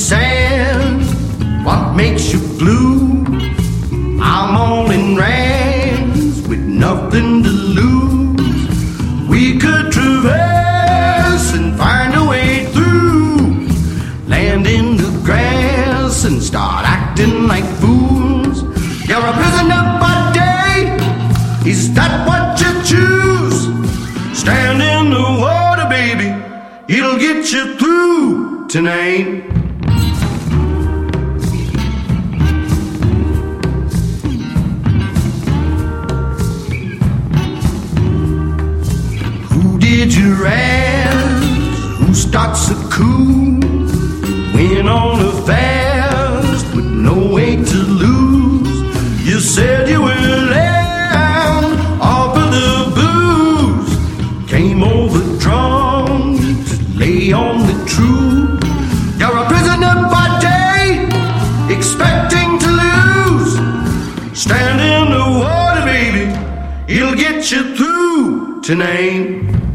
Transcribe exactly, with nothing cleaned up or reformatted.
sand. What makes you blue? I'm all in rags with nothing to lose. We could traverse and find a way through, land in the grass and start acting like fools. You're a prisoner by day, is that what you choose? Stand in the water, baby, it'll get you through tonight. Who did you ask? Who starts a coup? Went on a fast with no way to lose. You said you were lamb off of the booze. Came over drunk to lay on the truth. You're a prisoner by day, expecting to lose. Stand in the water, baby, it'll get you through tonight.